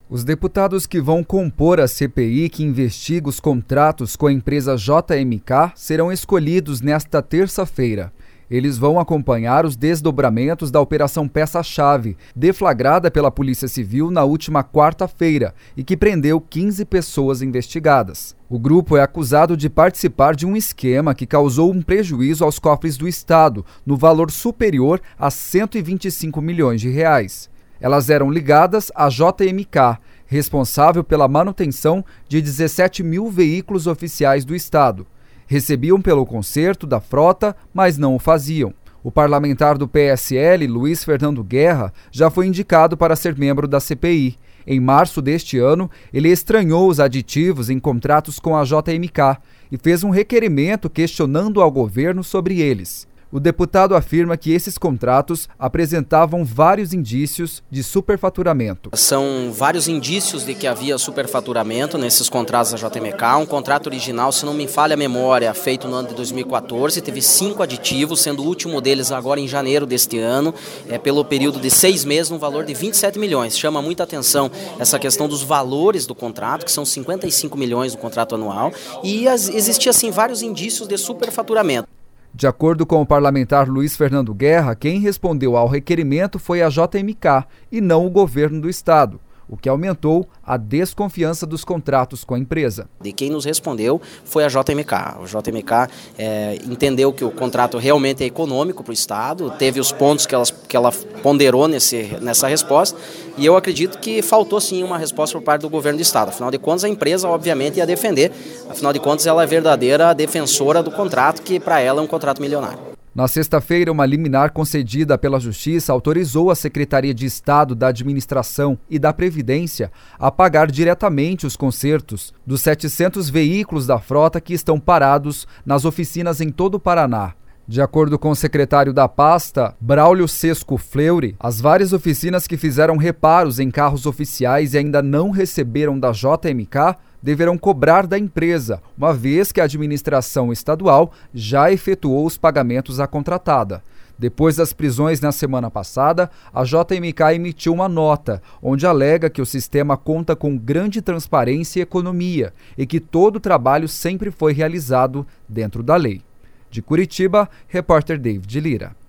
Os deputados que vão compor a CPI que investiga os contratos com a empresa JMK serão escolhidos nesta terça-feira. Eles vão acompanhar os desdobramentos da Operação Peça-Chave, deflagrada pela Polícia Civil na última quarta-feira e que prendeu 15 pessoas investigadas. O grupo é acusado de participar de um esquema que causou um prejuízo aos cofres do Estado, no valor superior a 125 milhões de reais. Elas eram ligadas à JMK, responsável pela manutenção de 17 mil veículos oficiais do Estado. Recebiam pelo conserto da frota, mas não o faziam. O parlamentar do PSL, Luiz Fernando Guerra, já foi indicado para ser membro da CPI. Em março deste ano, ele estranhou os aditivos em contratos com a JMK e fez um requerimento questionando ao governo sobre eles. O deputado afirma que esses contratos apresentavam vários indícios de superfaturamento. São vários indícios de que havia superfaturamento nesses contratos da JMK. Um contrato original, se não me falha a memória, feito no ano de 2014, teve 5 aditivos, sendo o último deles agora em janeiro deste ano, pelo período de 6 meses, no valor de 27 milhões. Chama muita atenção essa questão dos valores do contrato, que são 55 milhões do contrato anual, e existia assim vários indícios de superfaturamento. De acordo com o parlamentar Luiz Fernando Guerra, quem respondeu ao requerimento foi a JMK e não o governo do Estado, o que aumentou a desconfiança dos contratos com a empresa. De quem nos respondeu foi a JMK. A JMK entendeu que o contrato realmente é econômico para o Estado, teve os pontos que ela ponderou nessa resposta, e eu acredito que faltou sim uma resposta por parte do governo do Estado. Afinal de contas, a empresa obviamente ia defender, afinal de contas ela é a verdadeira defensora do contrato, que para ela é um contrato milionário. Na sexta-feira, uma liminar concedida pela Justiça autorizou a Secretaria de Estado da Administração e da Previdência a pagar diretamente os consertos dos 700 veículos da frota que estão parados nas oficinas em todo o Paraná. De acordo com o secretário da pasta, Braulio Sesco Fleury, as várias oficinas que fizeram reparos em carros oficiais e ainda não receberam da JMK deverão cobrar da empresa, uma vez que a administração estadual já efetuou os pagamentos à contratada. Depois das prisões na semana passada, a JMK emitiu uma nota, onde alega que o sistema conta com grande transparência e economia e que todo o trabalho sempre foi realizado dentro da lei. De Curitiba, repórter David Lira.